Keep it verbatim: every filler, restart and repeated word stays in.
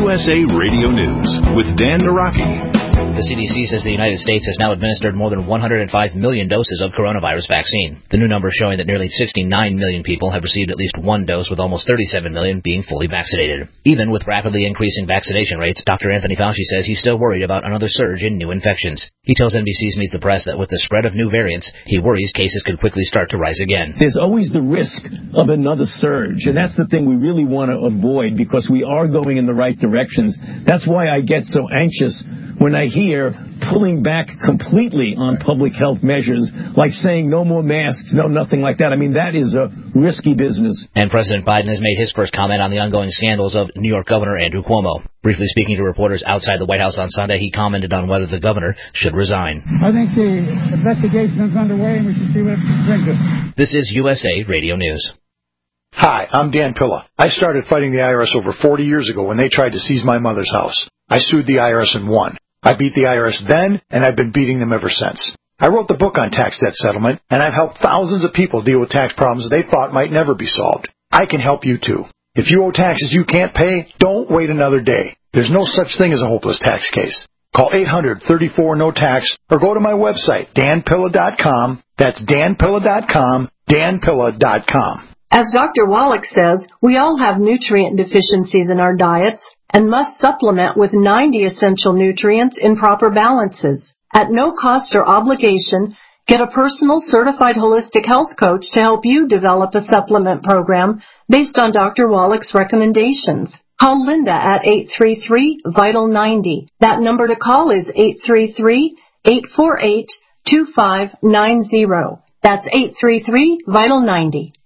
U S A Radio News with Dan Naraki. The C D C says the United States has now administered more than one hundred five million doses of coronavirus vaccine. The new number showing that nearly sixty-nine million people have received at least one dose, with almost thirty-seven million being fully vaccinated. Even with rapidly increasing vaccination rates, Doctor Anthony Fauci says he's still worried about another surge in new infections. He tells N B C's Meet the Press that with the spread of new variants, he worries cases could quickly start to rise again. There's always the risk of another surge, and that's the thing we really want to avoid, because we are going in the right directions. That's why I get so anxious when I hear pulling back completely on public health measures, like saying no more masks, no nothing like that. I mean, that is a risky business. And President Biden has made his first comment on the ongoing scandals of New York Governor Andrew Cuomo. Briefly speaking to reporters outside the White House on Sunday, he commented on whether the governor should resign. I think the investigation is underway, and we should see what it brings us. This is U S A Radio News. Hi, I'm Dan Pilla. I started fighting the I R S over forty years ago when they tried to seize my mother's house. I sued the I R S and won. I beat the I R S then, and I've been beating them ever since. I wrote the book on tax debt settlement, and I've helped thousands of people deal with tax problems they thought might never be solved. I can help you too. If you owe taxes you can't pay, don't wait another day. There's no such thing as a hopeless tax case. Call eight hundred, thirty-four, no tax, or go to my website, dan pilla dot com. That's dan pilla dot com, dan pilla dot com. As Doctor Wallach says, we all have nutrient deficiencies in our diets and must supplement with ninety essential nutrients in proper balances. At no cost or obligation, get a personal certified holistic health coach to help you develop a supplement program based on Doctor Wallach's recommendations. Call Linda at eight three three, vital ninety. That number to call is eight three three, eight four eight, two five nine zero. That's eight three three, vital ninety.